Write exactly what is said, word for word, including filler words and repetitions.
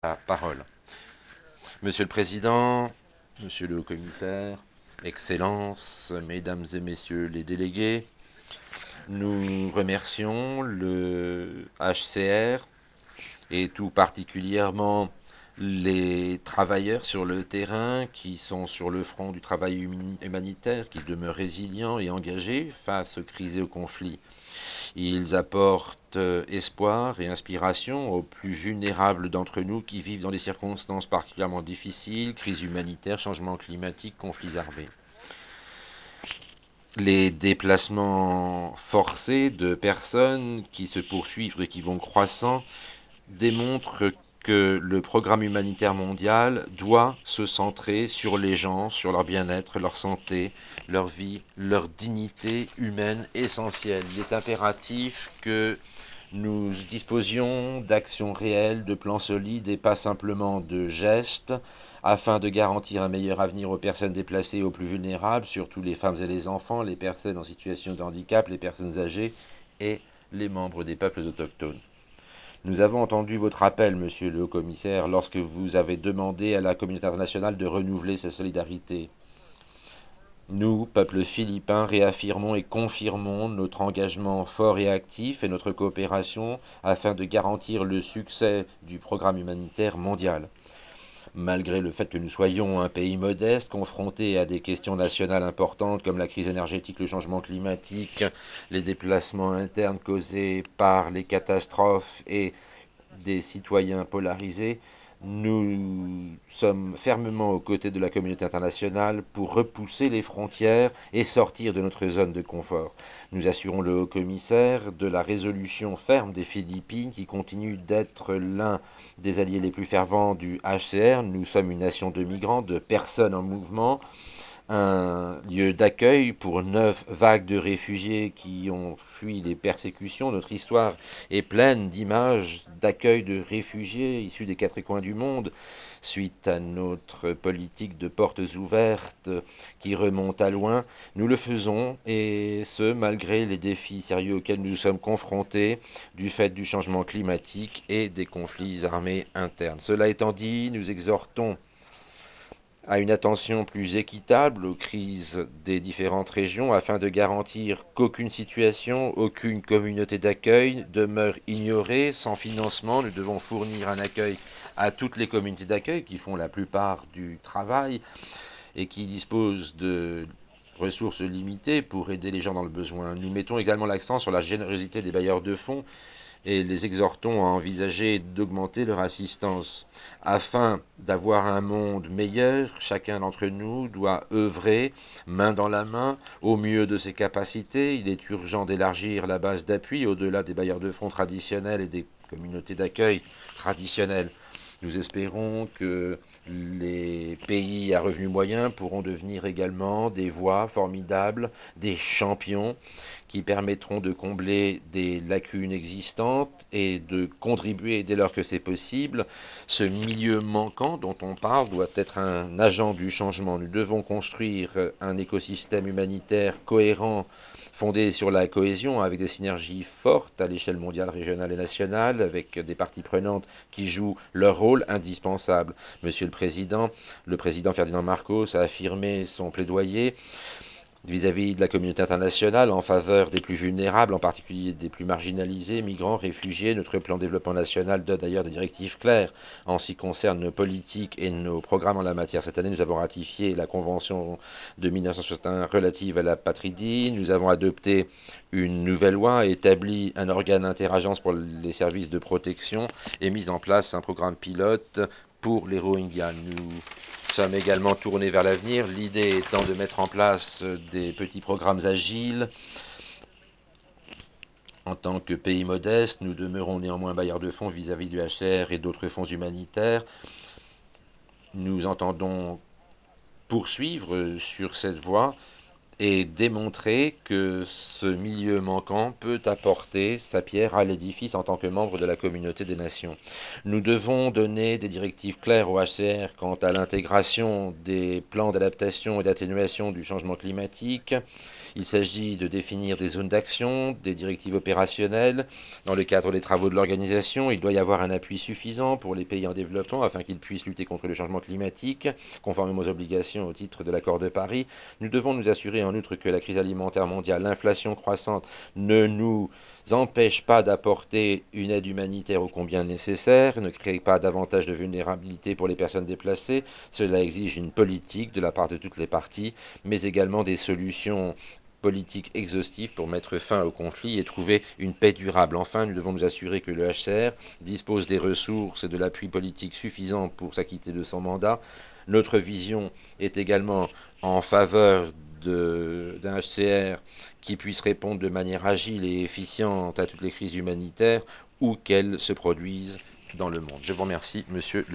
La parole. Monsieur le Président, Monsieur le Haut-Commissaire, Excellences, Mesdames et Messieurs les délégués, nous remercions le H C R et tout particulièrement les travailleurs sur le terrain qui sont sur le front du travail humanitaire, qui demeurent résilients et engagés face aux crises et aux conflits. Ils apportent espoir et inspiration aux plus vulnérables d'entre nous qui vivent dans des circonstances particulièrement difficiles, crise humanitaire, changement climatique, conflits armés. Les déplacements forcés de personnes qui se poursuivent et qui vont croissant démontrent que le programme humanitaire mondial doit se centrer sur les gens, sur leur bien-être, leur santé, leur vie, leur dignité humaine essentielle. Il est impératif que nous disposions d'actions réelles, de plans solides et pas simplement de gestes, afin de garantir un meilleur avenir aux personnes déplacées et aux plus vulnérables, surtout les femmes et les enfants, les personnes en situation de handicap, les personnes âgées et les membres des peuples autochtones. Nous avons entendu votre appel, Monsieur le Haut-Commissaire, lorsque vous avez demandé à la communauté internationale de renouveler sa solidarité. Nous, peuple philippin, réaffirmons et confirmons notre engagement fort et actif et notre coopération afin de garantir le succès du programme humanitaire mondial. Malgré le fait que nous soyons un pays modeste, confronté à des questions nationales importantes comme la crise énergétique, le changement climatique, les déplacements internes causés par les catastrophes et des citoyens polarisés, nous sommes fermement aux côtés de la communauté internationale pour repousser les frontières et sortir de notre zone de confort. Nous assurons le haut-commissaire de la résolution ferme des Philippines qui continue d'être l'un des alliés les plus fervents du H C R. Nous sommes une nation de migrants, de personnes en mouvement, un lieu d'accueil pour neuf vagues de réfugiés qui ont fui les persécutions. Notre histoire est pleine d'images d'accueil de réfugiés issus des quatre coins du monde, suite à notre politique de portes ouvertes qui remonte à loin. Nous le faisons, et ce, malgré les défis sérieux auxquels nous sommes confrontés du fait du changement climatique et des conflits armés internes. Cela étant dit, nous exhortons à une attention plus équitable aux crises des différentes régions afin de garantir qu'aucune situation, aucune communauté d'accueil demeure ignorée sans financement. Nous devons fournir un accueil à toutes les communautés d'accueil qui font la plupart du travail et qui disposent de ressources limitées pour aider les gens dans le besoin. Nous mettons également l'accent sur la générosité des bailleurs de fonds et les exhortons à envisager d'augmenter leur assistance. Afin d'avoir un monde meilleur, chacun d'entre nous doit œuvrer main dans la main au mieux de ses capacités. Il est urgent d'élargir la base d'appui au-delà des bailleurs de fonds traditionnels et des communautés d'accueil traditionnelles. Nous espérons que les pays à revenus moyens pourront devenir également des voies formidables, des champions qui permettront de combler des lacunes existantes et de contribuer, dès lors que c'est possible. Ce milieu manquant dont on parle doit être un agent du changement. Nous devons construire un écosystème humanitaire cohérent, fondé sur la cohésion, avec des synergies fortes à l'échelle mondiale, régionale et nationale, avec des parties prenantes qui jouent leur rôle indispensable. Monsieur le Président, le président Ferdinand Marcos a affirmé son plaidoyer vis-à-vis -vis de la communauté internationale en faveur des plus vulnérables, en particulier des plus marginalisés, migrants, réfugiés. Notre plan de développement national donne d'ailleurs des directives claires en ce qui concerne nos politiques et nos programmes en la matière. Cette année, nous avons ratifié la Convention de mille neuf cent soixante et un relative à la patridie. Nous avons adopté une nouvelle loi, établi un organe interagence pour les services de protection et mis en place un programme pilote pour les Rohingyas. Nous sommes également tournés vers l'avenir, l'idée étant de mettre en place des petits programmes agiles. En tant que pays modeste, nous demeurons néanmoins bailleurs de fonds vis-à-vis du H C R et d'autres fonds humanitaires. Nous entendons poursuivre sur cette voie et démontrer que ce milieu manquant peut apporter sa pierre à l'édifice en tant que membre de la communauté des nations. Nous devons donner des directives claires au H C R quant à l'intégration des plans d'adaptation et d'atténuation du changement climatique Il s'agit de définir des zones d'action, des directives opérationnelles. Dans le cadre des travaux de l'organisation, il doit y avoir un appui suffisant pour les pays en développement afin qu'ils puissent lutter contre le changement climatique, conformément aux obligations au titre de l'accord de Paris. Nous devons nous assurer en outre que la crise alimentaire mondiale, l'inflation croissante, ne nous empêche pas d'apporter une aide humanitaire ô combien nécessaire, ne crée pas davantage de vulnérabilité pour les personnes déplacées. Cela exige une politique de la part de toutes les parties, mais également des solutions politiques exhaustives pour mettre fin au conflit et trouver une paix durable. Enfin, nous devons nous assurer que le H C R dispose des ressources et de l'appui politique suffisant pour s'acquitter de son mandat. Notre vision est également en faveur d'un H C R qui puisse répondre de manière agile et efficiente à toutes les crises humanitaires où qu'elles se produisent dans le monde. Je vous remercie, monsieur le